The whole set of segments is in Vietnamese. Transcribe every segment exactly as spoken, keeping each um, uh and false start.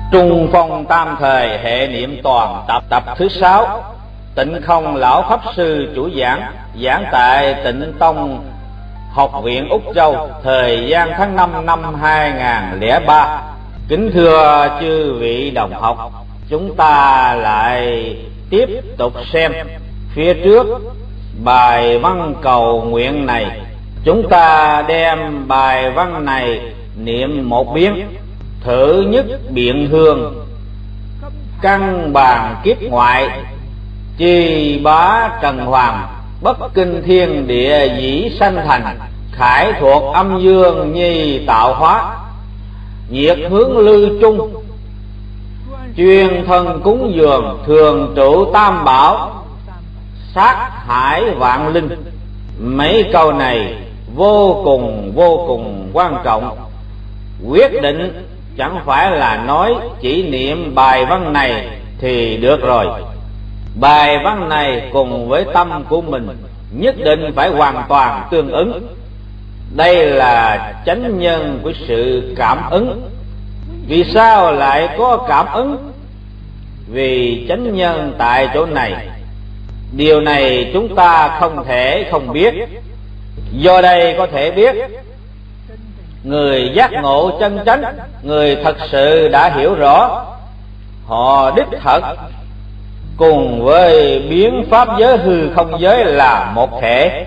Trung phong tam thời hệ niệm toàn tập tập thứ sáu. Tịnh Không lão pháp sư chủ giảng, giảng tại Tịnh Tông Học viện Úc Châu, thời gian tháng năm năm hai nghìn lẻ ba. Kính thưa chư vị đồng học, chúng ta lại tiếp tục xem phía trước bài văn cầu nguyện này. Chúng ta đem bài văn này niệm một biến. Thử nhất biện hương, căn bàn kiếp ngoại, chi bá trần hoàng, bất kinh thiên địa dĩ sanh thành, khải thuộc âm dương nhi tạo hóa, nhiệt hướng lư trung, chuyên thân cúng dường, thường trụ tam bảo, sát hải vạn linh. Mấy câu này vô cùng vô cùng quan trọng. Quyết định chẳng phải là nói chỉ niệm bài văn này thì được rồi. Bài văn này cùng với tâm của mình nhất định phải hoàn toàn tương ứng. Đây là chánh nhân của sự cảm ứng. Vì sao lại có cảm ứng? Vì chánh nhân tại chỗ này. Điều này chúng ta không thể không biết. Do đây có thể biết, người giác ngộ chân chánh, người thật sự đã hiểu rõ, họ đích thật cùng với biến pháp giới hư không giới là một thể.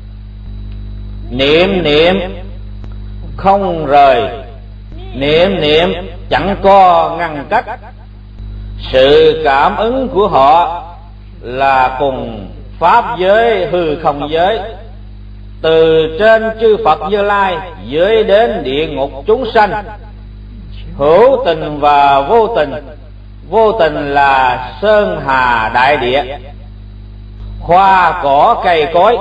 Niệm niệm không rời, niệm niệm chẳng có ngăn cách. Sự cảm ứng của họ là cùng pháp giới hư không giới, từ trên chư Phật Như Lai dưới đến địa ngục chúng sanh, hữu tình và vô tình. Vô tình là sơn hà đại địa, hoa cỏ cây cối,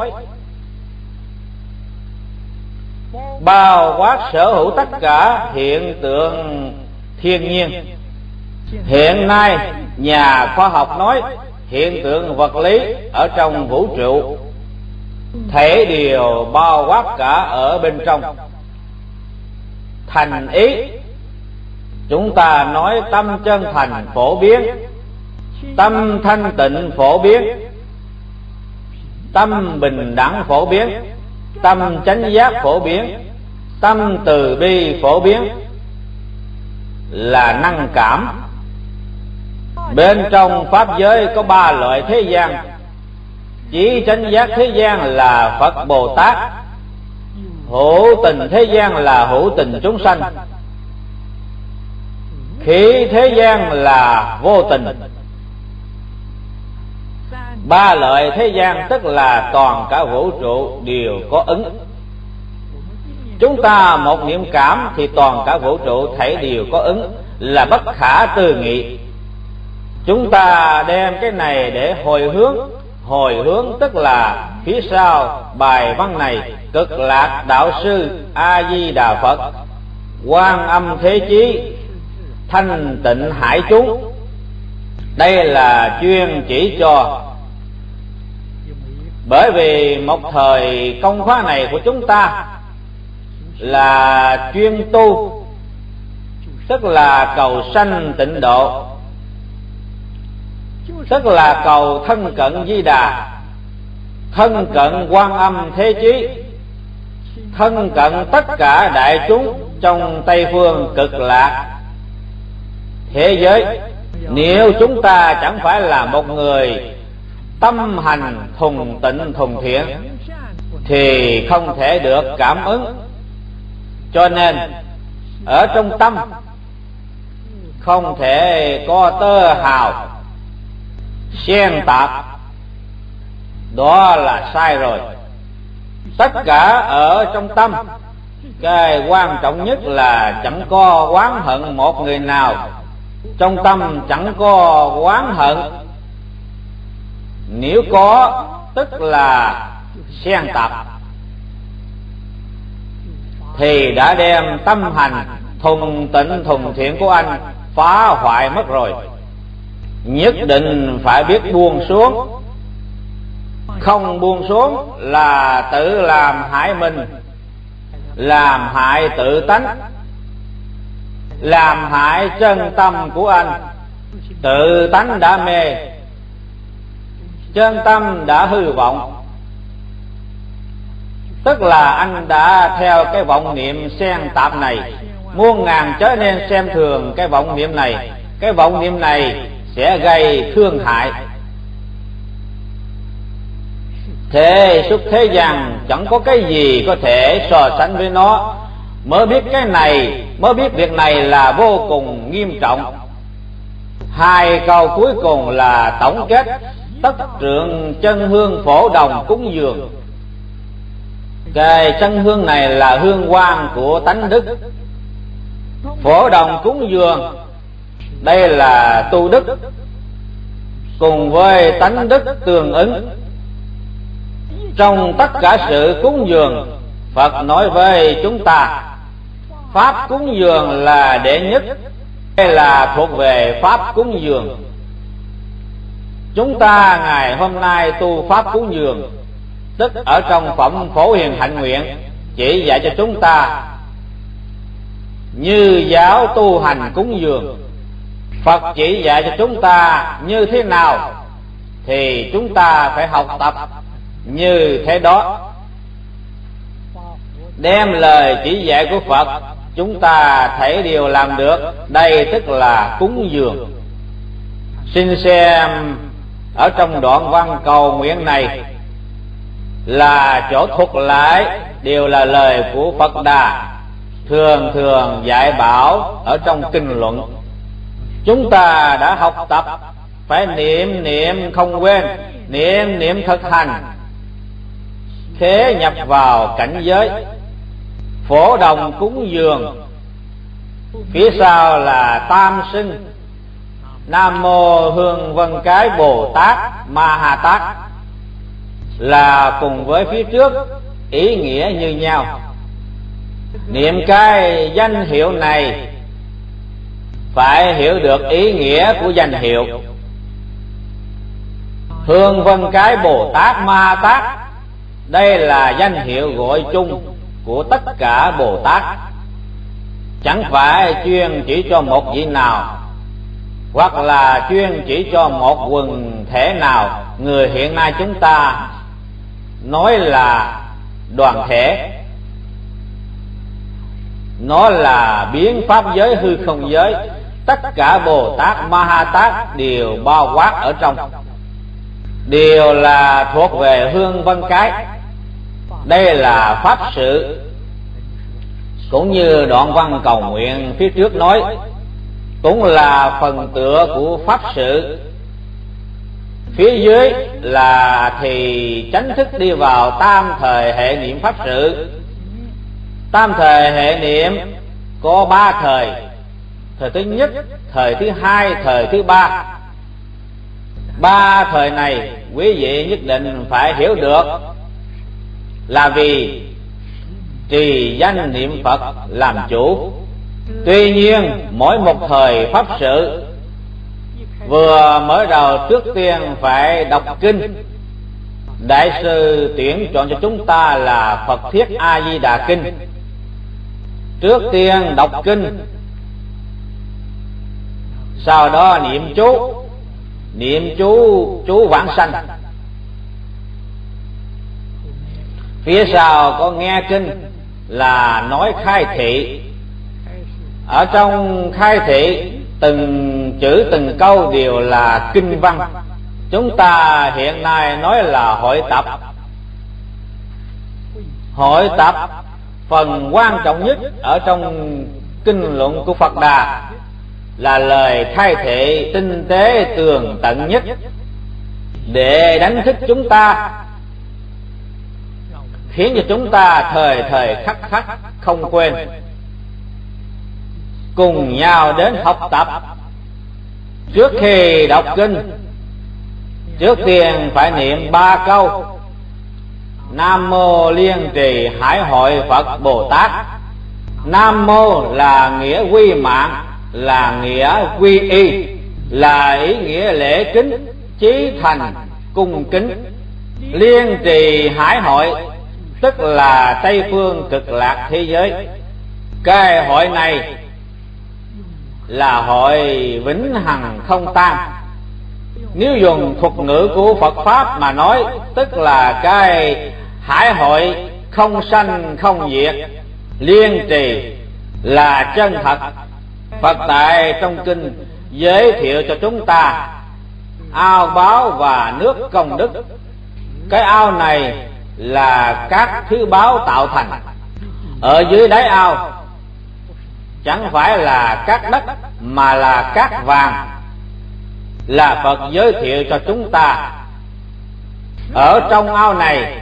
bao quát sở hữu tất cả hiện tượng thiên nhiên. Hiện nay nhà khoa học nói hiện tượng vật lý ở trong vũ trụ thể đều bao quát cả ở bên trong. Thành ý, chúng ta nói tâm chân thành phổ biến, tâm thanh tịnh phổ biến, tâm bình đẳng phổ biến, tâm chánh giác phổ biến, tâm từ bi phổ biến, là năng cảm. Bên trong pháp giới có ba loại thế gian. Chỉ chánh giác thế gian là Phật Bồ Tát, hữu tình thế gian là hữu tình chúng sanh, khí thế gian là vô tình. Ba loại thế gian tức là toàn cả vũ trụ đều có ứng. Chúng ta một niệm cảm thì toàn cả vũ trụ thảy đều có ứng, là bất khả tư nghị. Chúng ta đem cái này để hồi hướng. Hồi hướng tức là phía sau bài văn này, Cực Lạc Đạo Sư A Di Đà Phật, Quan Âm Thế Chí, Thanh Tịnh Hải chúng. Đây là chuyên chỉ cho. Bởi vì một thời công khóa này của chúng ta là chuyên tu, tức là cầu sanh tịnh độ, tức là cầu thân cận Di Đà, thân cận Quan Âm Thế Chí, thân cận tất cả đại chúng trong Tây Phương Cực Lạc thế giới. Nếu chúng ta chẳng phải là một người tâm hành thuần tịnh thuần thiện thì không thể được cảm ứng. Cho nên ở trong tâm không thể có tơ hào xen tạp, đó là sai rồi. Tất cả ở trong tâm. Cái quan trọng nhất là chẳng có oán hận một người nào. Trong tâm chẳng có oán hận. Nếu có tức là xen tạp, thì đã đem tâm hành thuần tịnh thuần thiện của anh phá hoại mất rồi. Nhất định phải biết buông xuống. Không buông xuống là tự làm hại mình, làm hại tự tánh, làm hại chân tâm của anh. Tự tánh đã mê, chân tâm đã hư vọng. Tức là anh đã theo cái vọng niệm xen tạp này, muôn ngàn trở nên xem thường cái vọng niệm này. Cái vọng niệm này sẽ gây thương hại. Thế xuất thế gian chẳng có cái gì có thể so sánh với nó. Mới biết cái này, mới biết việc này là vô cùng nghiêm trọng. Hai câu cuối cùng là tổng kết tất trượng chân hương phổ đồng cúng dường. Cái chân hương này là hương quang của tánh đức. Phổ đồng cúng dường, đây là tu đức cùng với tánh đức tương ứng. Trong tất cả sự cúng dường, Phật nói với chúng ta pháp cúng dường là đệ nhất, hay là thuộc về pháp cúng dường. Chúng ta ngày hôm nay tu pháp cúng dường, tức ở trong phẩm Phổ Hiền Hạnh Nguyện chỉ dạy cho chúng ta như giáo tu hành cúng dường. Phật chỉ dạy cho chúng ta như thế nào thì chúng ta phải học tập như thế đó. Đem lời chỉ dạy của Phật chúng ta thấy điều làm được, đây tức là cúng dường. Xin xem ở trong đoạn văn cầu nguyện này là chỗ thuật lại đều là lời của Phật Đà thường thường dạy bảo ở trong kinh luận. Chúng ta đã học tập phải niệm niệm không quên, niệm niệm thực hành, thế nhập vào cảnh giới phổ đồng cúng dường. Phía sau là tam xưng Nam Mô Hương Vân Cái Bồ Tát Ma Ha Tát, là cùng với phía trước ý nghĩa như nhau. Niệm cái danh hiệu này phải hiểu được ý nghĩa của danh hiệu. Hương Vân Cái Bồ Tát Ma Ha Tát, đây là danh hiệu gọi chung của tất cả Bồ Tát, chẳng phải chuyên chỉ cho một vị nào, hoặc là chuyên chỉ cho một quần thể nào. Người hiện nay chúng ta nói là đoàn thể, nó là biến pháp giới hư không giới, tất cả Bồ Tát Ma Ha Tát đều bao quát ở trong, đều là thuộc về Hương Vân Cái. Đây là pháp sự, cũng như đoạn văn cầu nguyện phía trước nói, cũng là phần tựa của pháp sự. Phía dưới là thì chánh thức đi vào tam thời hệ niệm pháp sự. Tam thời hệ niệm có ba thời: thời thứ nhất, thời thứ hai, thời thứ ba. Ba thời này quý vị nhất định phải hiểu được, là vì trì danh niệm Phật làm chủ. Tuy nhiên mỗi một thời pháp sự, vừa mở đầu trước tiên phải đọc kinh. Đại sư tuyển chọn cho chúng ta là Phật Thiết A Di Đà Kinh. Trước tiên đọc kinh, sau đó niệm chú, niệm chú chú vãng sanh. Phía sau có nghe kinh là nói khai thị. Ở trong khai thị, từng chữ từng câu đều là kinh văn. Chúng ta hiện nay nói là hội tập. Hội tập phần quan trọng nhất ở trong kinh luận của Phật Đà là lời khai thị tinh tế tường tận nhất, để đánh thức chúng ta, khiến cho chúng ta thời thời khắc khắc không quên, cùng nhau đến học tập. Trước khi đọc kinh, trước tiên phải niệm ba câu Nam Mô Liên Trì Hải Hội Phật Bồ Tát. Nam Mô là nghĩa quy mạng, là nghĩa quy y, là ý nghĩa lễ kính, chí thành, cung kính. Liên Trì Hải Hội tức là Tây Phương Cực Lạc thế giới. Cái hội này là hội vĩnh hằng không tan. Nếu dùng thuật ngữ của Phật Pháp mà nói, tức là cái hải hội không sanh không diệt, liên trì là chân thật. Phật tại trong kinh giới thiệu cho chúng ta ao báo và nước công đức. Cái ao này là các thứ báo tạo thành. Ở dưới đáy ao chẳng phải là các đất mà là các vàng, là Phật giới thiệu cho chúng ta. Ở trong ao này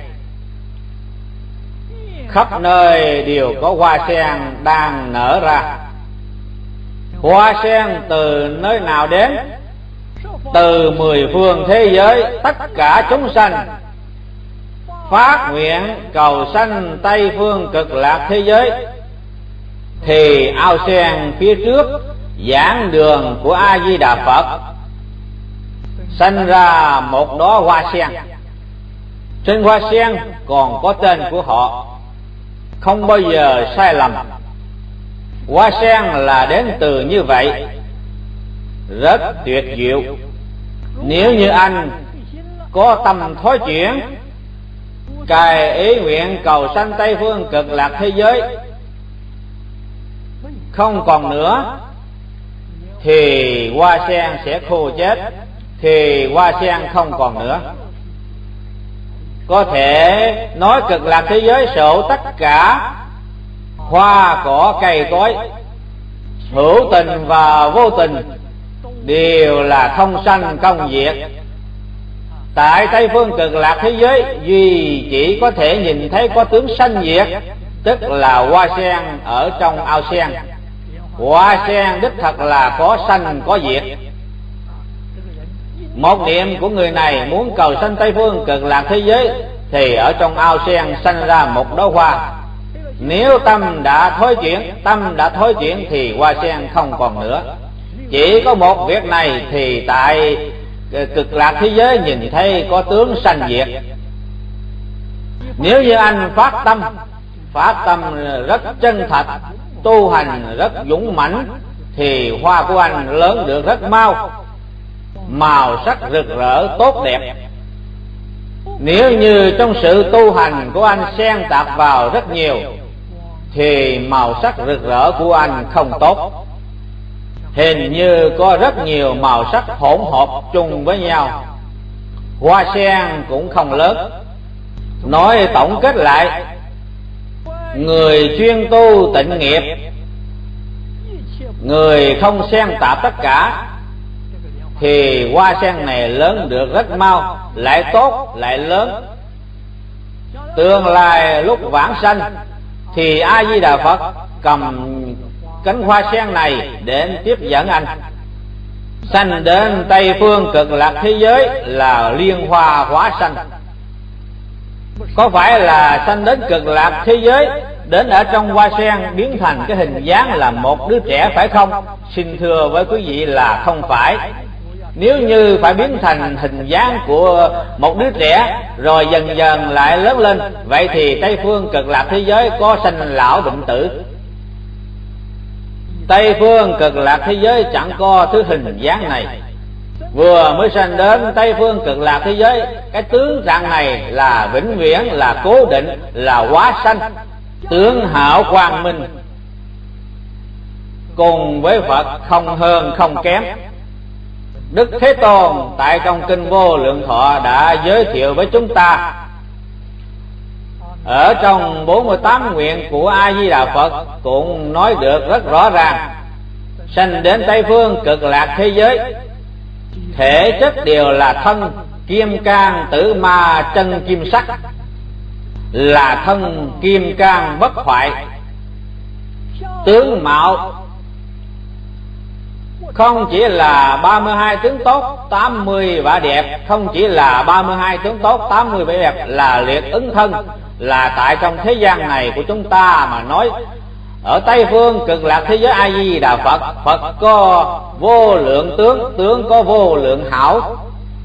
khắp nơi đều có hoa sen đang nở ra. Hoa sen từ nơi nào đến? Từ mười phương thế giới, tất cả chúng sanh phát nguyện cầu sanh Tây phương cực lạc thế giới, thì ao sen phía trước giảng đường của A Di Đà Phật sanh ra một đóa hoa sen. Trên hoa sen còn có tên của họ, không bao giờ sai lầm. Hoa sen là đến từ như vậy, rất tuyệt diệu. Nếu như anh có tâm thối chuyển, cài ý nguyện cầu sanh Tây phương cực lạc thế giới không còn nữa, thì hoa sen sẽ khô chết, thì hoa sen không còn nữa. Có thể nói cực lạc thế giới sở hữu tất cả hoa cỏ cây cối, hữu tình và vô tình đều là không sanh không diệt. Tại Tây phương cực lạc thế giới duy chỉ có thể nhìn thấy có tướng sanh diệt, tức là hoa sen ở trong ao sen. Hoa sen đích thật là có sanh có diệt. Một niệm của người này muốn cầu sanh Tây phương cực lạc thế giới, thì ở trong ao sen sanh ra một đóa hoa. Nếu tâm đã thối chuyển, tâm đã thối chuyển thì hoa sen không còn nữa. Chỉ có một việc này thì tại cực lạc thế giới nhìn thấy có tướng sanh diệt. Nếu như anh phát tâm, phát tâm rất chân thật, tu hành rất dũng mãnh, thì hoa của anh lớn được rất mau, màu sắc rực rỡ tốt đẹp. Nếu như trong sự tu hành của anh xen tạp vào rất nhiều, thì màu sắc rực rỡ của anh không tốt. Hình như có rất nhiều màu sắc hỗn hợp chung với nhau, hoa sen cũng không lớn. Nói tổng kết lại, người chuyên tu tịnh nghiệp, người không xen tạp tất cả, thì hoa sen này lớn được rất mau, lại tốt lại lớn. Tương lai lúc vãng sanh thì A Di Đà Phật cầm cánh hoa sen này để tiếp dẫn anh sanh đến Tây phương cực lạc thế giới, là liên hoa hóa sanh. Có phải là sanh đến cực lạc thế giới, đến ở trong hoa sen biến thành cái hình dáng là một đứa trẻ phải không? Xin thưa với quý vị là không phải. Nếu như phải biến thành hình dáng của một đứa trẻ rồi dần dần lại lớn lên, vậy thì Tây phương cực lạc thế giới có sanh lão bệnh tử. Tây phương cực lạc thế giới chẳng có thứ hình dáng này. Vừa mới sanh đến Tây phương cực lạc thế giới, cái tướng trạng này là vĩnh viễn, là cố định, là hóa sanh, tướng hảo quang minh, cùng với Phật không hơn không kém. Đức Thế Tôn tại trong kinh Vô Lượng Thọ đã giới thiệu với chúng ta. Ở trong bốn mươi tám nguyện của A Di Đà Phật cũng nói được rất rõ ràng, sanh đến Tây phương cực lạc thế giới, thể chất đều là thân kim cang tử ma chân kim sắc, là thân kim cang bất hoại. Tướng mạo không chỉ là ba mươi hai tướng tốt, tám mươi vẻ đẹp, không chỉ là ba mươi hai tướng tốt, tám mươi vẻ đẹp, là liệt ứng thân. Là tại trong thế gian này của chúng ta mà nói, ở Tây phương cực lạc thế giới A Di Đà Phật, Phật có vô lượng tướng, tướng có vô lượng hảo.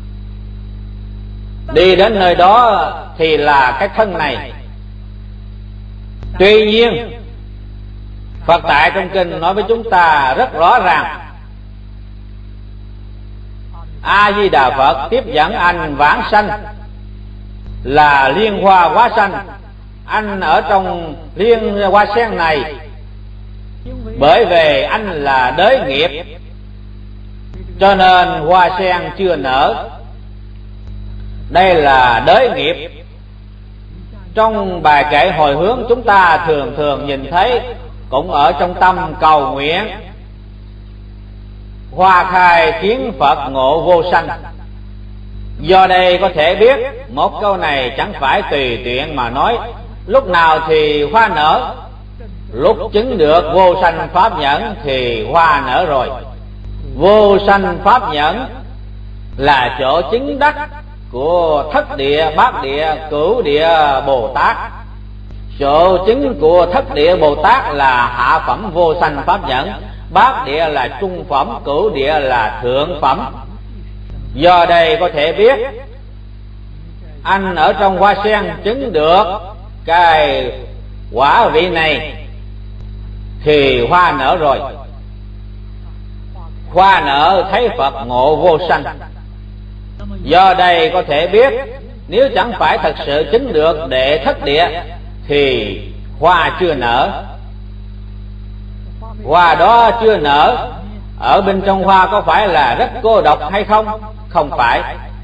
Đi đến nơi đó thì là cái thân này. Tuy nhiên Phật tại trong kinh nói với chúng ta rất rõ ràng: A Di Đà Phật tiếp dẫn anh vãng sanh là liên hoa hóa sanh. Anh ở trong liên hoa sen này bởi vì anh là đới nghiệp, cho nên hoa sen chưa nở. Đây là đới nghiệp. Trong bài kệ hồi hướng chúng ta thường thường nhìn thấy, cũng ở trong tâm cầu nguyện: hoa khai kiến Phật ngộ vô sanh. Do đây có thể biết một câu này chẳng phải tùy tiện mà nói. Lúc nào thì hoa nở? Lúc chứng được vô sanh pháp nhẫn thì hoa nở rồi. Vô sanh pháp nhẫn là chỗ chứng đắc của thất địa, bát địa, cửu địa Bồ Tát. Chỗ chứng của thất địa Bồ Tát là hạ phẩm vô sanh pháp nhẫn, bát địa là trung phẩm, cửu địa là thượng phẩm. Do đây có thể biết anh ở trong hoa sen chứng được cái quả vị này thì hoa nở rồi. Hoa nở thấy Phật ngộ vô sanh. Do đây có thể biết nếu chẳng phải thật sự chứng được đệ thất địa thì hoa chưa nở. Hoa đó chưa nở, ở bên trong hoa có phải là rất cô độc hay không? Không phải.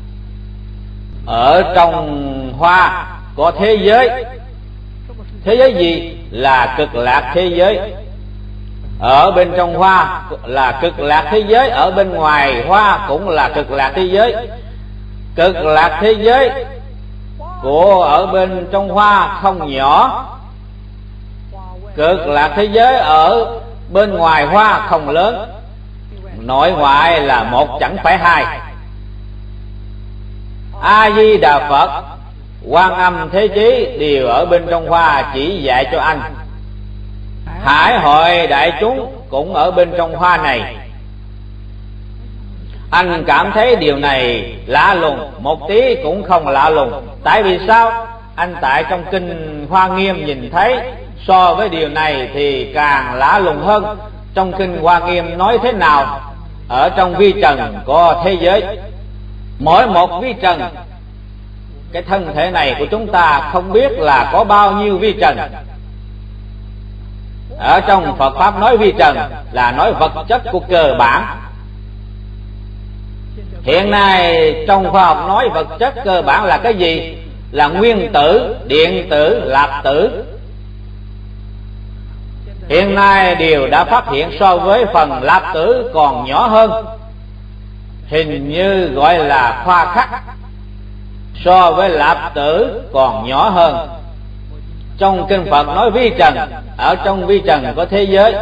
Ở trong hoa có thế giới. Thế giới gì? Là cực lạc thế giới. Ở bên trong hoa là cực lạc thế giới, ở bên ngoài hoa cũng là cực lạc thế giới. Cực lạc thế giới của ở bên trong hoa không nhỏ, cực lạc thế giới ở bên ngoài hoa không lớn. Nội ngoại là một chẳng phải hai. A Di Đà Phật, Quan Âm, Thế Chí đều ở bên trong hoa chỉ dạy cho anh. Hải hội đại chúng cũng ở bên trong hoa này. Anh cảm thấy điều này lạ lùng, một tí cũng không lạ lùng. Tại vì sao? Anh tại trong kinh Hoa Nghiêm nhìn thấy, so với điều này thì càng lạ lùng hơn. Trong kinh Hoa Nghiêm nói thế nào? Ở trong vi trần có thế giới. Mỗi một vi trần, cái thân thể này của chúng ta không biết là có bao nhiêu vi trần. Ở trong Phật Pháp nói vi trần là nói vật chất của cơ bản. Hiện nay trong khoa học nói vật chất cơ bản là cái gì? Là nguyên tử, điện tử, lạp tử. Hiện nay đều đã phát hiện so với phần lạp tử còn nhỏ hơn, hình như gọi là khoa khắc. So với lạp tử còn nhỏ hơn. Trong kinh Phật nói vi trần, ở trong vi trần có thế giới.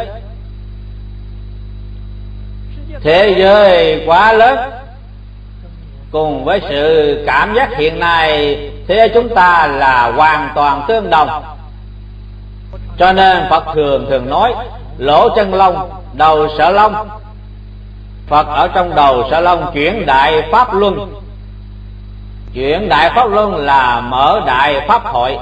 Thế giới quá lớn, cùng với sự cảm giác hiện nay thế giới chúng ta là hoàn toàn tương đồng. Cho nên Phật thường thường nói lỗ chân lông, đầu sở lông. Phật ở trong đầu sở lông chuyển đại pháp luân. Chuyển đại pháp luân là mở đại pháp hội.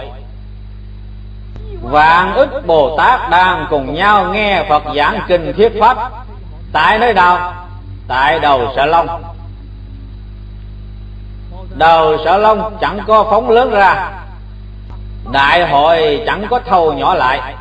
Vạn ức Bồ Tát đang cùng nhau nghe Phật giảng kinh thuyết pháp. Tại nơi nào? Tại đầu sở lông. Đầu sở lông chẳng có phóng lớn ra, đại hội chẳng có thâu nhỏ lại.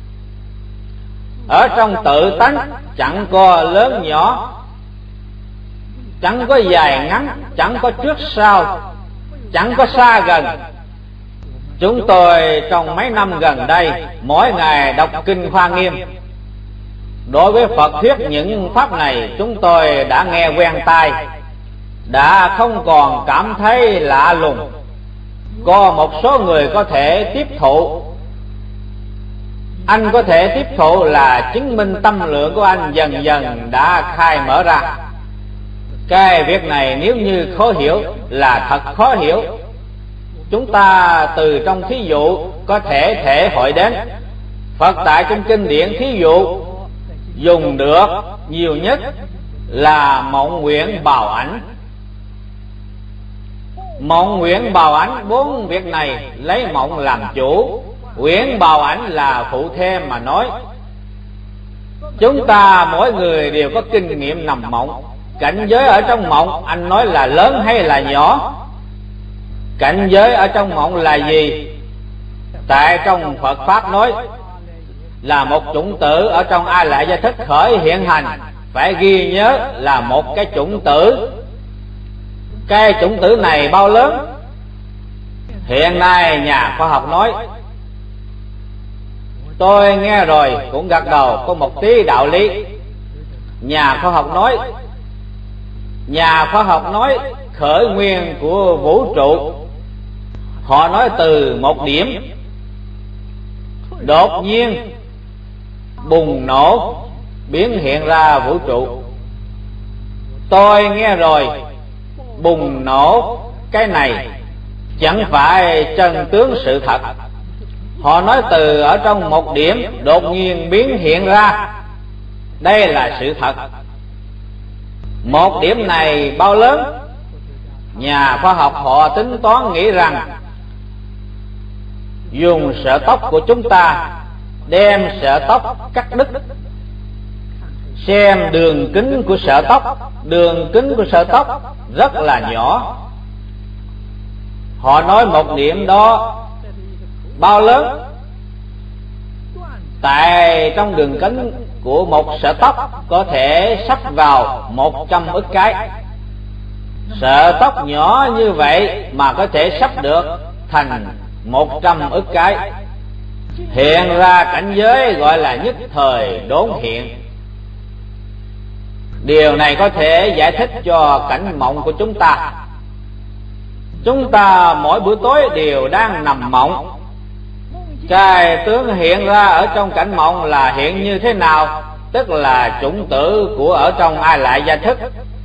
Ở trong tự tánh chẳng có lớn nhỏ, chẳng có dài ngắn, chẳng có trước sau, chẳng có xa gần. Chúng tôi trong mấy năm gần đây mỗi ngày đọc kinh Hoa Nghiêm. Đối với Phật thuyết những pháp này chúng tôi đã nghe quen tai, đã không còn cảm thấy lạ lùng. Có một số người có thể tiếp thụ. Anh có thể tiếp thụ là chứng minh tâm lượng của anh dần dần đã khai mở ra. Cái việc này nếu như khó hiểu là thật khó hiểu. Chúng ta từ trong thí dụ có thể thể hội đến. Phật tại trong kinh điển thí dụ dùng được nhiều nhất là mộng nguyện bào ảnh. Mộng nguyện bào ảnh, bốn việc này lấy mộng làm chủ, nguyện bào ảnh là phụ thêm mà nói. Chúng ta mỗi người đều có kinh nghiệm nằm mộng. Cảnh giới ở trong mộng anh nói là lớn hay là nhỏ? Cảnh giới ở trong mộng là gì? Tại trong Phật Pháp nói là một chủng tử ở trong A Lại Gia Thức khởi hiện hành. Phải ghi nhớ là một cái chủng tử. Cái chủng tử này bao lớn? Hiện nay nhà khoa học nói, tôi nghe rồi cũng gật đầu có một tí đạo lý. Nhà khoa học nói Nhà khoa học nói khởi nguyên của vũ trụ, họ nói từ một điểm đột nhiên bùng nổ biến hiện ra vũ trụ. Tôi nghe rồi, bùng nổ cái này chẳng phải chân tướng sự thật. Họ nói từ ở trong một điểm đột nhiên biến hiện ra, đây là sự thật. Một điểm này bao lớn? Nhà khoa học họ tính toán nghĩ rằng dùng sợi tóc của chúng ta đem sợi tóc cắt đứt, xem đường kính của sợi tóc, đường kính của sợi tóc rất là nhỏ. Họ nói một điểm đó bao lớn? Tại trong đường kính của một sợi tóc có thể sắp vào một trăm ức cái. Sợi tóc nhỏ như vậy mà có thể sắp được thành một trăm ức cái. Hiện ra cảnh giới gọi là nhất thời đốn hiện. Điều này có thể giải thích cho cảnh mộng của chúng ta. Chúng ta mỗi buổi tối đều đang nằm mộng. Cái tướng hiện ra ở trong cảnh mộng là hiện như thế nào? Tức là chủng tử của ở trong A Lại Gia Thức.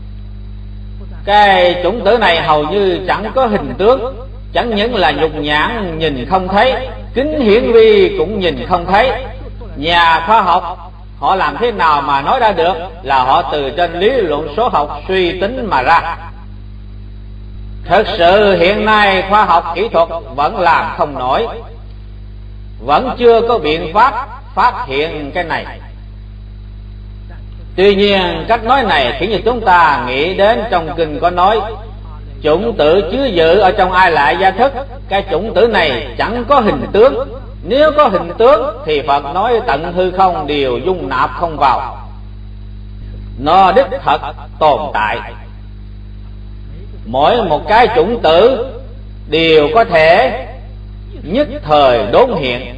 Cái chủng tử này hầu như chẳng có hình tướng, chẳng những là nhục nhãn nhìn không thấy, kính hiển vi cũng nhìn không thấy. Nhà khoa học họ làm thế nào mà nói ra được? Là họ từ trên lý luận số học suy tính mà ra. Thật sự hiện nay khoa học kỹ thuật vẫn làm không nổi, vẫn chưa có biện pháp phát hiện cái này. Tuy nhiên cách nói này khiến cho chúng ta nghĩ đến trong kinh có nói chủng tử chứa dự ở trong A Lại Gia Thức. Cái chủng tử này chẳng có hình tướng. Nếu có hình tướng thì Phật nói tận hư không đều dung nạp không vào. Nó đích thật tồn tại. Mỗi một cái chủng tử đều có thể nhất thời đốn hiện,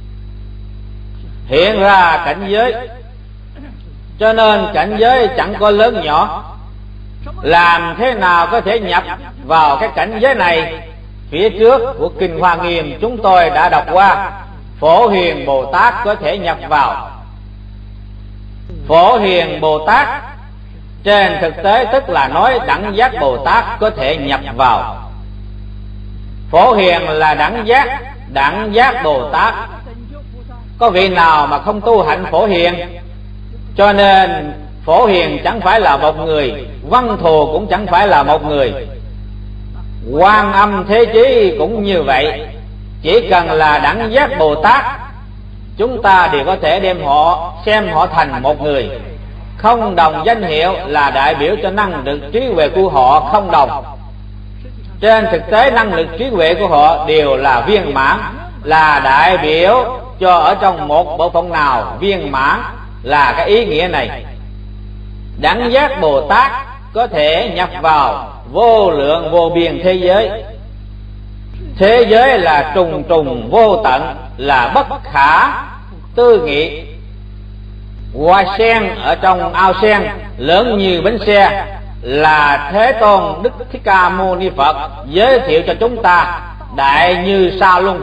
hiện ra cảnh giới. Cho nên cảnh giới chẳng có lớn nhỏ. Làm thế nào có thể nhập vào cái cảnh giới này? Phía trước của Kinh Hoa Nghiêm chúng tôi đã đọc qua, Phổ Hiền Bồ Tát có thể nhập vào. Phổ Hiền Bồ Tát trên thực tế tức là nói đẳng giác Bồ Tát có thể nhập vào. Phổ Hiền là đẳng giác, đẳng giác Bồ Tát. Có vị nào mà không tu hạnh Phổ Hiền? Cho nên Phổ Hiền chẳng phải là một người, Văn Thù cũng chẳng phải là một người, Quan Âm Thế Chí cũng như vậy. Chỉ cần là đẳng giác Bồ Tát, chúng ta đều có thể đem họ xem họ thành một người. Không đồng danh hiệu là đại biểu cho năng lực trí huệ của họ không đồng. Trên thực tế năng lực trí huệ của họ đều là viên mãn, là đại biểu cho ở trong một bộ phận nào viên mãn, là cái ý nghĩa này. Đẳng giác Bồ Tát có thể nhập vào vô lượng vô biên thế giới. Thế giới là trùng trùng vô tận, là bất khả tư nghị. Hoa sen ở trong ao sen lớn như bánh xe là Thế Tôn Đức Thích Ca Mâu Ni Phật giới thiệu cho chúng ta, đại như sa luân.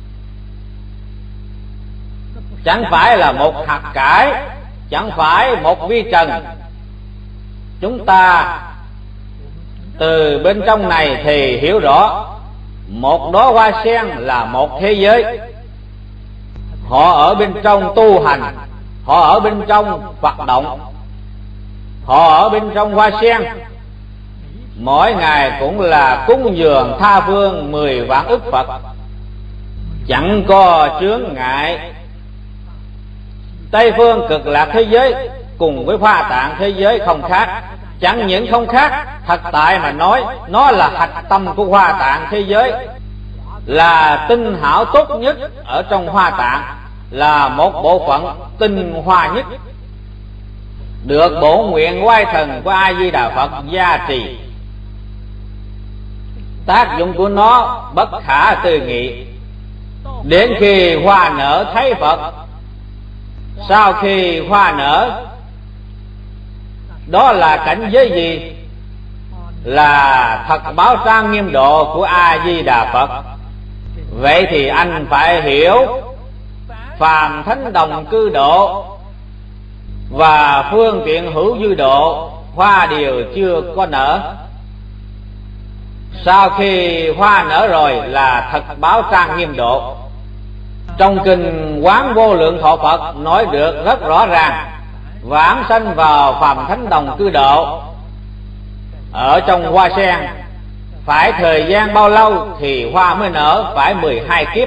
Chẳng phải là một hạt cải, chẳng phải một vi trần. Chúng ta từ bên trong này thì hiểu rõ, một đóa hoa sen là một thế giới. Họ ở bên trong tu hành, họ ở bên trong hoạt động, họ ở bên trong hoa sen. Mỗi ngày cũng là cúng dường tha phương mười vạn ức Phật, chẳng có chướng ngại. Tây phương cực lạc thế giới cùng với Hoa Tạng thế giới không khác. Chẳng những không khác, thật tại mà nói, nó là hạch tâm của Hoa Tạng thế giới, là tinh hảo tốt nhất ở trong Hoa Tạng, là một bộ phận tinh hoa nhất, được bổ nguyện oai thần của A Di Đà Phật gia trì. Tác dụng của nó bất khả tư nghị. Đến khi hoa nở thấy Phật, sau khi hoa nở, đó là cảnh giới gì? Là thật báo trang nghiêm độ của A Di Đà Phật. Vậy thì anh phải hiểu phàm thánh đồng cư độ và phương tiện hữu dư độ, hoa đều chưa có nở. Sau khi hoa nở rồi là thật báo trang nghiêm độ. Trong kinh Quán Vô Lượng Thọ Phật nói được rất rõ ràng, vãng sanh vào phàm thánh đồng cư độ ở trong hoa sen, phải thời gian bao lâu thì hoa mới nở? Phải mười hai kiếp.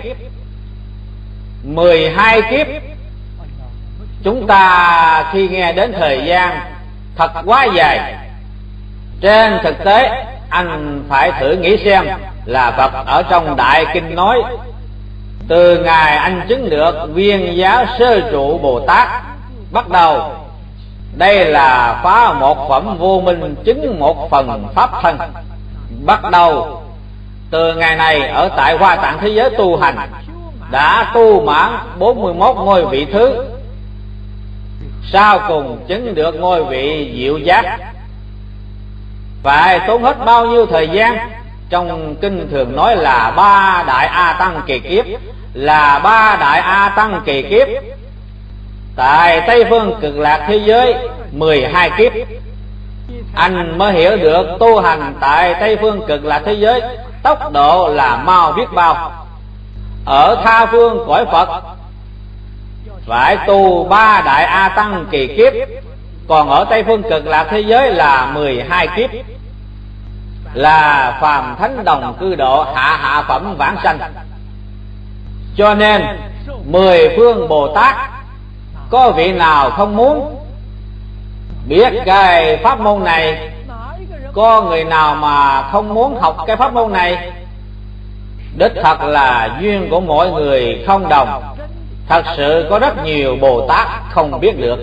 Mười hai kiếp. Chúng ta khi nghe đến thời gian thật quá dài. Trên thực tế anh phải thử nghĩ xem, là Phật ở trong Đại Kinh nói, từ ngày anh chứng được viên giáo sơ trụ Bồ Tát bắt đầu, đây là phá một phẩm vô minh, chứng một phần pháp thân. Bắt đầu từ ngày này ở tại Hoa Tạng thế giới tu hành, đã tu mãn bốn mươi mốt ngôi vị thứ, sau cùng chứng được ngôi vị diệu giác. Phải tốn hết bao nhiêu thời gian? Trong kinh thường nói là ba đại A Tăng kỳ kiếp, là ba đại A Tăng kỳ kiếp. Tại Tây phương cực lạc thế giới mười hai kiếp. Anh mới hiểu được tu hành tại Tây phương cực lạc thế giới tốc độ là mau biết bao. Ở tha phương cõi Phật phải tu ba đại A Tăng kỳ kiếp, còn ở Tây phương cực lạc thế giới là mười hai kiếp, là phàm thánh đồng cư độ, hạ hạ phẩm vãng sanh. Cho nên mười phương Bồ Tát có vị nào không muốn biết cái pháp môn này? Có người nào mà không muốn học cái pháp môn này? Đích thật là duyên của mỗi người không đồng. Thật sự có rất nhiều Bồ Tát không biết được.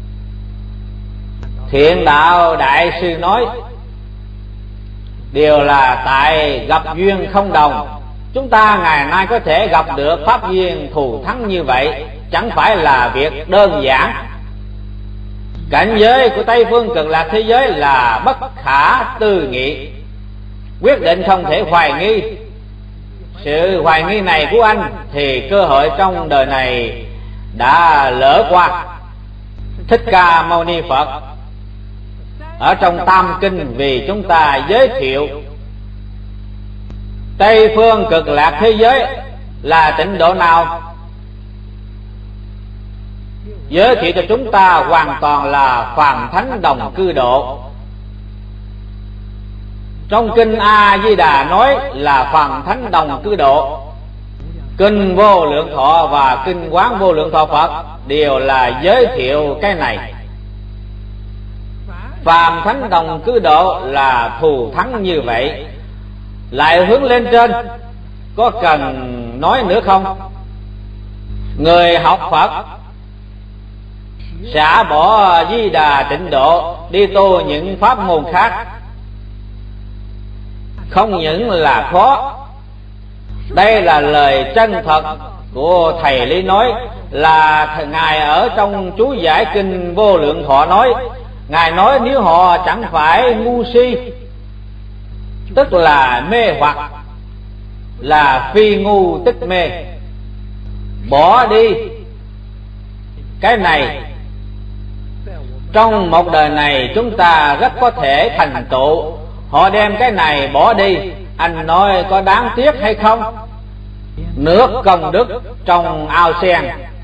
Thiện Đạo Đại Sư nói, điều là tại gặp duyên không đồng. Chúng ta ngày nay có thể gặp được pháp duyên thù thắng như vậy, chẳng phải là việc đơn giản. Cảnh giới của Tây phương cực lạc thế giới là bất khả tư nghị, quyết định không thể hoài nghi. Sự hoài nghi này của anh thì cơ hội trong đời này đã lỡ qua. Thích Ca Mâu Ni Phật ở trong Tam Kinh vì chúng ta giới thiệu Tây phương cực lạc thế giới là tịnh độ nào? Giới thiệu cho chúng ta hoàn toàn là phàm thánh đồng cư độ. Trong kinh A Di Đà nói là phàm thánh đồng cư độ. Kinh Vô Lượng Thọ và kinh Quán Vô Lượng Thọ Phật đều là giới thiệu cái này. Phàm thánh đồng cư độ là thù thắng như vậy, lại hướng lên trên, có cần nói nữa không? Người học Phật xả bỏ Di Đà tịnh độ, đi tu những pháp môn khác, không những là khó. Đây là lời chân thật của thầy Lý nói, là ngài ở trong chú giải kinh Vô Lượng Thọ nói. Ngài nói nếu họ chẳng phải ngu si, tức là mê hoặc, là phi ngu tức mê, bỏ đi cái này, trong một đời này chúng ta rất có thể thành tựu. Họ đem cái này bỏ đi, anh nói có đáng tiếc hay không? Nước công đức trong ao sen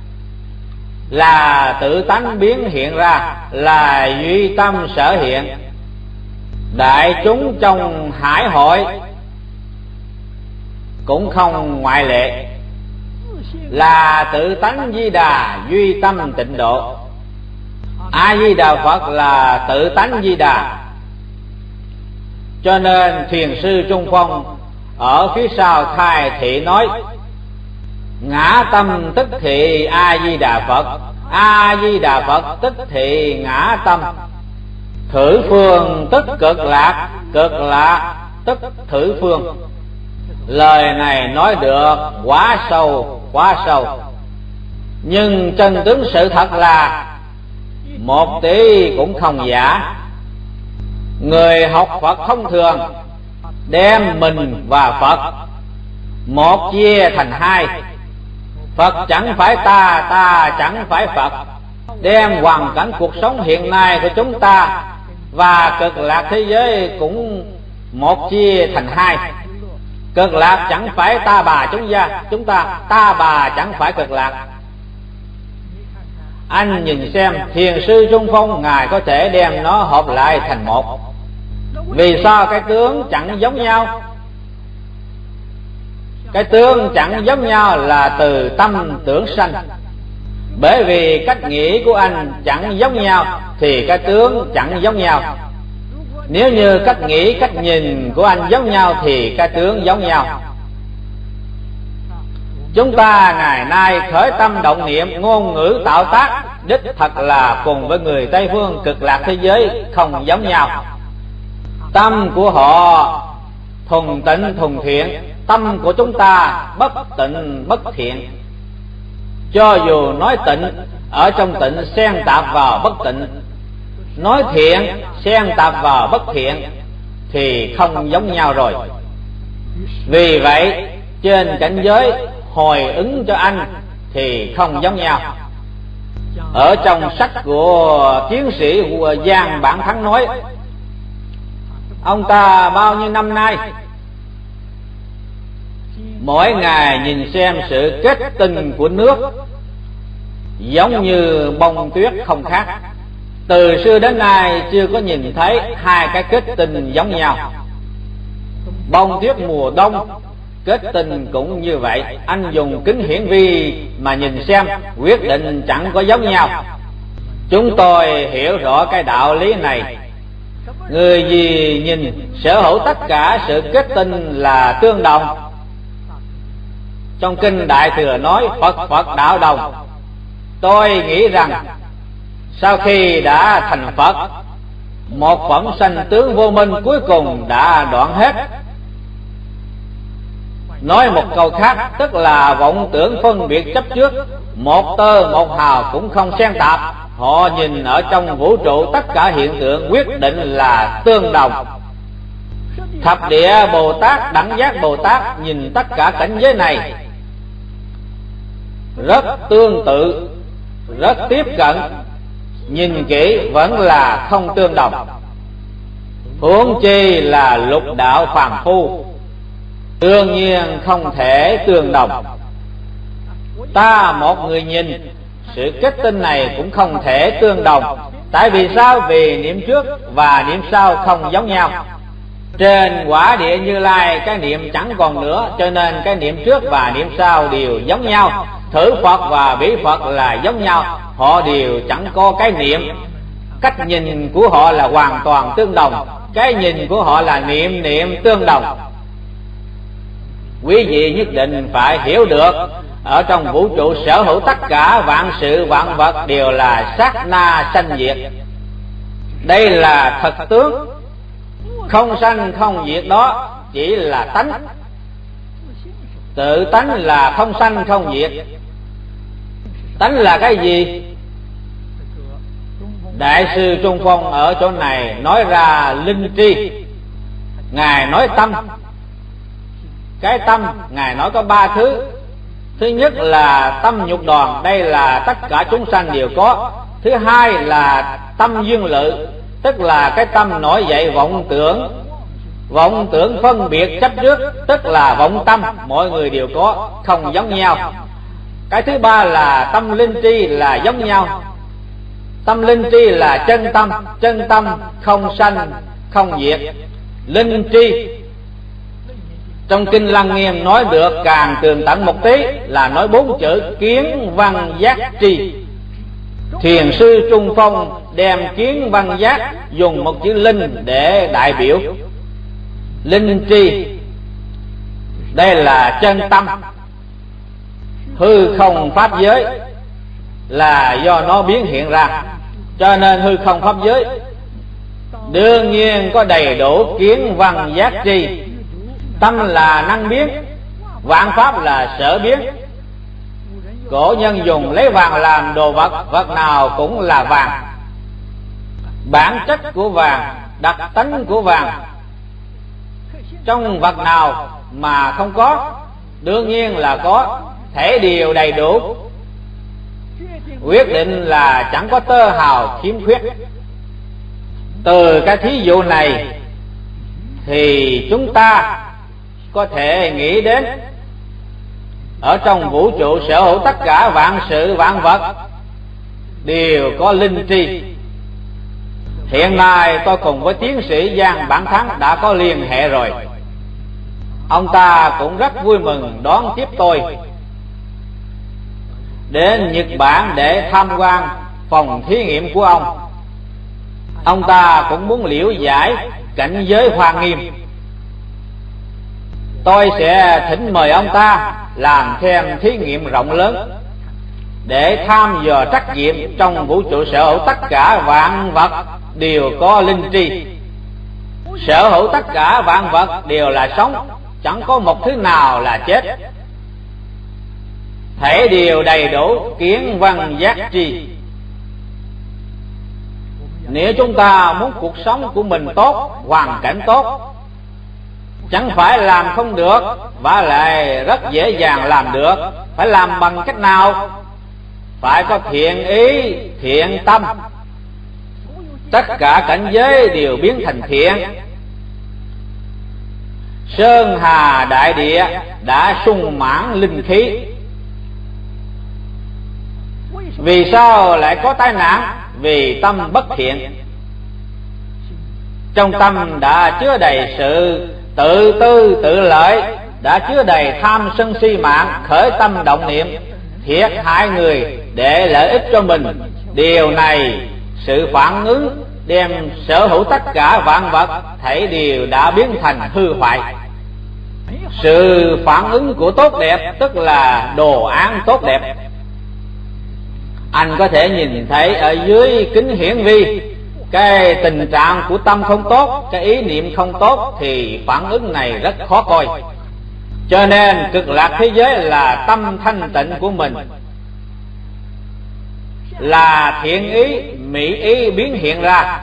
là tự tánh biến hiện ra, là duy tâm sở hiện. Đại chúng trong hải hội cũng không ngoại lệ. là tự tánh Di Đà duy tâm tịnh độ. A Di Đà Phật là tự tánh Di Đà. Cho nên thiền sư Trung Phong ở phía sau khai thị nói: ngã tâm tức thị A Di Đà Phật, A Di Đà Phật tức thị ngã tâm. Thử phương tức cực lạc, cực lạc tức thử phương. Lời này nói được quá sâu, quá sâu. Nhưng chân tướng sự thật là một tí cũng không giả. Người học Phật thông thường đem mình và Phật một chia thành hai. Phật chẳng phải ta, ta chẳng phải Phật. Đem hoàn cảnh cuộc sống hiện nay của chúng ta và cực lạc thế giới cũng một chia thành hai. Cực lạc chẳng phải ta bà chúng ta, chúng ta ta bà chẳng phải cực lạc. Anh nhìn xem, thiền sư Trung Phong ngài có thể đem nó hợp lại thành một. Vì sao cái tướng chẳng giống nhau? Cái tướng chẳng giống nhau là từ tâm tưởng sanh. Bởi vì cách nghĩ của anh chẳng giống nhau thì cái tướng chẳng giống nhau. Nếu như cách nghĩ, cách nhìn của anh giống nhau thì cái tướng giống nhau. Chúng ta ngày nay khởi tâm động niệm, ngôn ngữ tạo tác đích thật là cùng với người Tây phương cực lạc thế giới không giống nhau. Tâm của họ thuần tịnh thuần thiện, tâm của chúng ta bất tịnh bất thiện. Cho dù nói tịnh, ở trong tịnh xen tạp vào bất tịnh, nói thiện xen tạp vào bất thiện thì không giống nhau rồi. Vì vậy trên cảnh giới hồi ứng cho anh thì không giống nhau. Ở trong sách của tiến sĩ Giang Bản Thắng nói, ông ta bao nhiêu năm nay mỗi ngày nhìn xem sự kết tinh của nước giống như bông tuyết không khác. Từ xưa đến nay chưa có nhìn thấy hai cái kết tinh giống nhau. Bông tuyết mùa đông kết tinh cũng như vậy. Anh dùng kính hiển vi mà nhìn xem, quyết định chẳng có giống nhau. Chúng tôi hiểu rõ cái đạo lý này. Người gì nhìn sở hữu tất cả sự kết tinh là tương đồng. Trong kinh Đại Thừa nói Phật Phật đạo đồng. Tôi nghĩ rằng sau khi đã thành Phật, một phẩm sanh tướng vô minh cuối cùng đã đoạn hết. Nói một câu khác, tức là vọng tưởng phân biệt chấp trước, một tơ một hào cũng không xen tạp. Họ nhìn ở trong vũ trụ tất cả hiện tượng quyết định là tương đồng. Thập địa Bồ Tát, Đẳng Giác Bồ Tát nhìn tất cả cảnh giới này rất tương tự, rất tiếp cận, nhìn kỹ vẫn là không tương đồng. Huống chi là lục đạo phàm phu, đương nhiên không thể tương đồng. Ta một người nhìn, sự kết tinh này cũng không thể tương đồng. Tại vì sao? Vì niệm trước và niệm sau không giống nhau. Trên quả địa Như Lai cái niệm chẳng còn nữa, cho nên cái niệm trước và niệm sau đều giống nhau. Thử Phật và bỉ Phật là giống nhau, họ đều chẳng có cái niệm. Cách nhìn của họ là hoàn toàn tương đồng, cái nhìn của họ là niệm niệm tương đồng. Quý vị nhất định phải hiểu được, ở trong vũ trụ sở hữu tất cả vạn sự vạn vật đều là sát na sanh diệt. Đây là thật tướng, không sanh không diệt đó chỉ là tánh. Tự tánh là không sanh không diệt. Tánh là cái gì? Đại sư Trung Phong ở chỗ này nói ra linh tri. Ngài nói tâm. Cái tâm Ngài nói có ba thứ. Thứ nhất là tâm nhục đoàn, đây là tất cả chúng sanh đều có. Thứ hai là tâm duyên lự, tức là cái tâm nổi dậy vọng tưởng. Vọng tưởng phân biệt chấp trước, tức là vọng tâm, mọi người đều có, không giống nhau. Cái thứ ba là tâm linh tri là giống nhau. Tâm linh tri là chân tâm, chân tâm không sanh không diệt. Linh tri Trong kinh Lăng Nghiêm nói được càng tường tận một tí là nói bốn chữ kiến văn giác tri. Thiền sư Trung Phong đem kiến văn giác dùng một chữ linh để đại biểu. Linh tri, đây là chân tâm. Hư không pháp giới là do nó biến hiện ra, cho nên hư không pháp giới đương nhiên có đầy đủ kiến văn giác tri. Tâm là năng biến, vạn pháp là sở biến. Cổ nhân dùng lấy vàng làm đồ vật, vật nào cũng là vàng. Bản chất của vàng, đặc tánh của vàng, trong vật nào mà không có? Đương nhiên là có, thể điều đầy đủ. Quyết định là chẳng có tơ hào khiếm khuyết. Từ cái thí dụ này thì chúng ta có thể nghĩ đến ở trong vũ trụ sở hữu tất cả vạn sự vạn vật đều có linh tri. Hiện nay tôi cùng với tiến sĩ Giang Bản Thắng đã có liên hệ rồi. Ông ta cũng rất vui mừng đón tiếp tôi đến Nhật Bản để tham quan phòng thí nghiệm của ông. Ông ta cũng muốn liễu giải cảnh giới Hoa Nghiêm. Tôi sẽ thỉnh mời ông ta làm thêm thí nghiệm rộng lớn để tham dò trắc nghiệm trong vũ trụ sở hữu tất cả vạn vật đều có linh tri. Sở hữu tất cả vạn vật đều là sống, chẳng có một thứ nào là chết. Thể đều đầy đủ kiến văn giác tri. Nếu chúng ta muốn cuộc sống của mình tốt, hoàn cảnh tốt, chẳng phải làm không được, và lại rất dễ dàng làm được. Phải làm bằng cách nào? Phải có thiện ý, thiện tâm. Tất cả cảnh giới đều biến thành thiện. Sơn hà đại địa đã sung mãn linh khí. Vì sao lại có tai nạn? Vì tâm bất thiện. Trong tâm đã chứa đầy sự tự tư tự lợi, đã chứa đầy tham sân si mạng, khởi tâm động niệm thiệt hại người để lợi ích cho mình. Điều này sự phản ứng đem sở hữu tất cả vạn vật thảy đều đã biến thành hư hoại. Sự phản ứng của tốt đẹp tức là đồ án tốt đẹp. Anh có thể nhìn thấy ở dưới kính hiển vi cái tình trạng của tâm không tốt, cái ý niệm không tốt, thì phản ứng này rất khó coi. Cho nên cực lạc thế giới là tâm thanh tịnh của mình, là thiện ý, mỹ ý biến hiện ra.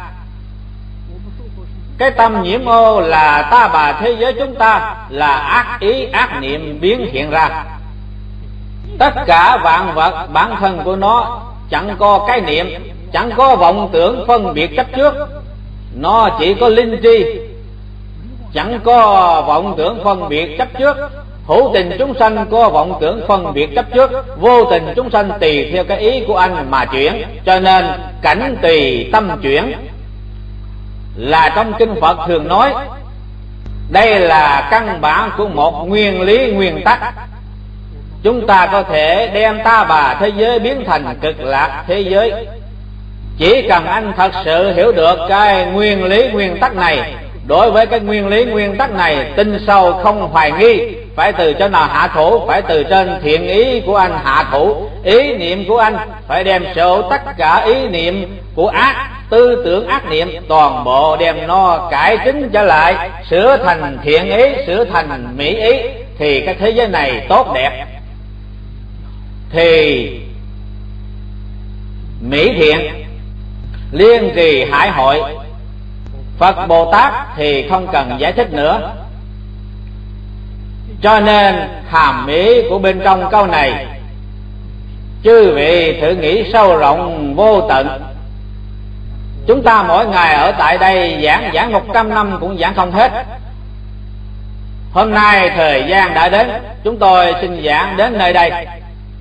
Cái tâm nhiễm ô là ta bà thế giới chúng ta, là ác ý ác niệm biến hiện ra. Tất cả vạn vật bản thân của nó chẳng có cái niệm, chẳng có vọng tưởng phân biệt chấp trước. Nó chỉ có linh tri, chẳng có vọng tưởng phân biệt chấp trước. Hữu tình chúng sanh có vọng tưởng phân biệt chấp trước, vô tình chúng sanh tùy theo cái ý của anh mà chuyển. Cho nên cảnh tùy tâm chuyển là trong kinh Phật thường nói. Đây là căn bản của một nguyên lý nguyên tắc. Chúng ta có thể đem ta bà thế giới biến thành cực lạc thế giới. Chỉ cần anh thật sự hiểu được cái nguyên lý nguyên tắc này. Đối với cái nguyên lý nguyên tắc này tin sâu không hoài nghi. Phải từ chỗ nào hạ thủ? Phải từ trên thiện ý của anh hạ thủ. Ý niệm của anh phải đem sở hữu tất cả ý niệm của ác, tư tưởng ác niệm, toàn bộ đem nó cải chính trở lại, sửa thành thiện ý, sửa thành mỹ ý, thì cái thế giới này tốt đẹp. Thì mỹ thiện liên trì hải hội. Phật Bồ Tát thì không cần giải thích nữa. Cho nên hàm ý của bên trong câu này, chư vị thử nghĩ sâu rộng vô tận. Chúng ta mỗi ngày ở tại đây giảng giảng một trăm năm cũng giảng không hết. Hôm nay thời gian đã đến, chúng tôi xin giảng đến nơi đây.